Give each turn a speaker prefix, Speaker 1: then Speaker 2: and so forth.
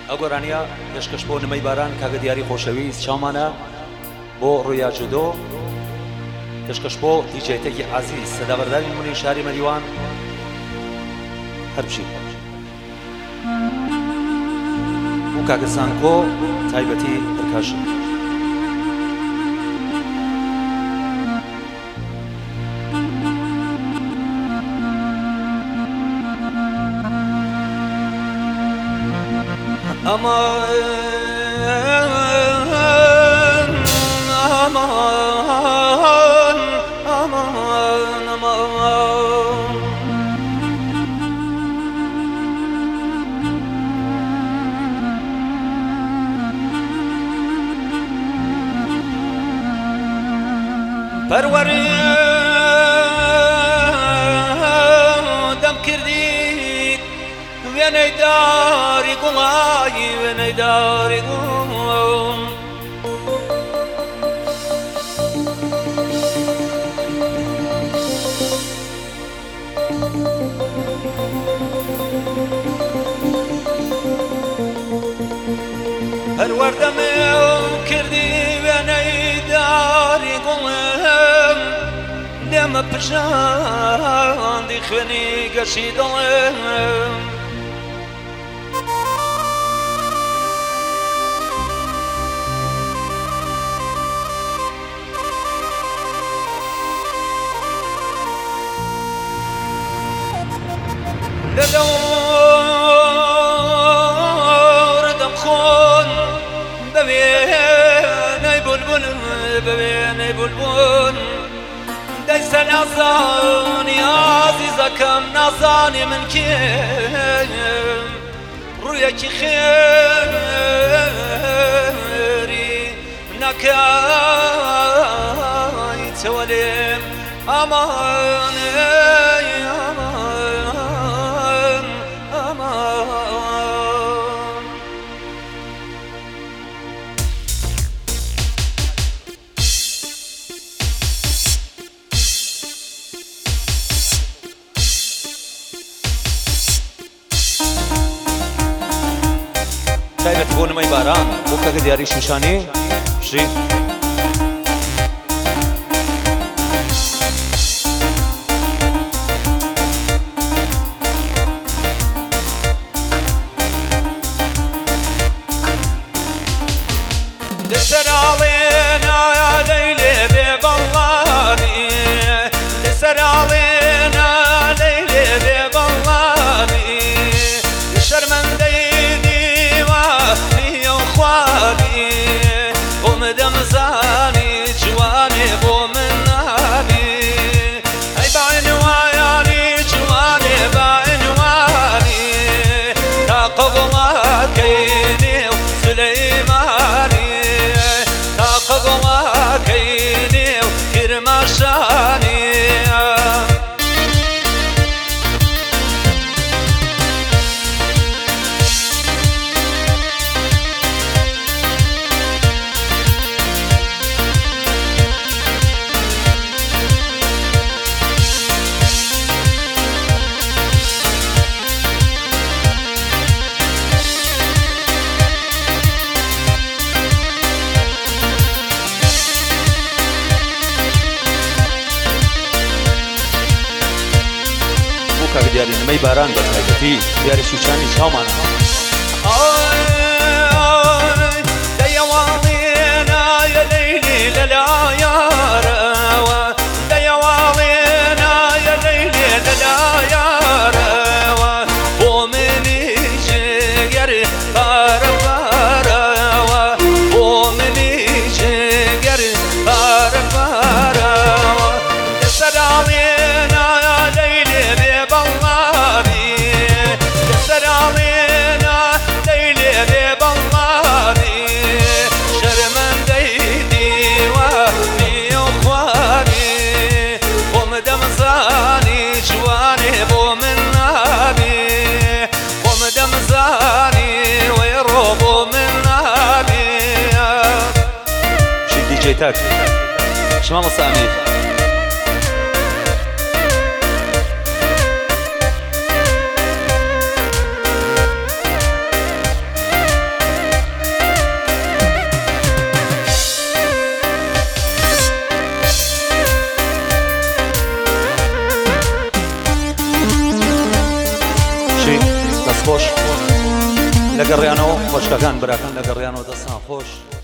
Speaker 1: ئەو گۆرانیە پێشکەش بۆ نمەی باران کاگە دیاری خۆشەویست چاومانە بۆ ڕویا جودۆ پێشکەش بۆ دیجێتێکی عزیز سەدابەرداری نمونەی شاری مەریوان هەر بچین و کاگە سانکۆ تایبەتی پرکاشن
Speaker 2: Aman, aman, aman, aman. Perverdim kirdik ve neydari kolay ve neydari kolay. Perverdim kirdik ve neydari kolay. Deme pişan dikweni geçidalım. لدوردم خون ببینی بلبل ببینی بلبل دست نزانی عزیزکم نزانی من کیم روی کی خیری نکای تولیم امان
Speaker 1: تایبەتی بۆ نمەی باران بۆ کاگە دیاری شوشانی بژین
Speaker 2: لسر علينا يا ليلي ببلاني لسر علينا ليلي ببلاني شرمنديني وفي اخواني ومدم زاني جواني بومناني اي بعين وياني جواني بعين واني تقبل كيني وسليماني تقبل كيني وكرمشاني
Speaker 1: کاگە دیاری نمەی باران بە تایبەتی دیاری شوشانی چاومانە
Speaker 2: ديوالينا يا ليلي للعيار ديوالينا يا ليلي للعيار ومني جير بارفار ومني جير بارفار يسر علينا يا ليلي ببلاني يسر علينا ليلي ببلاني شرمنديني وفي اخواني ومدم زاني جواني بومناني ومدم زاني ويروبو مناني
Speaker 1: بژین دیجێ تاک شما مەسامی خۆش لەگەڕیانەوە خۆشکەکان براکان لەگەڕیانەوە دەستان خۆش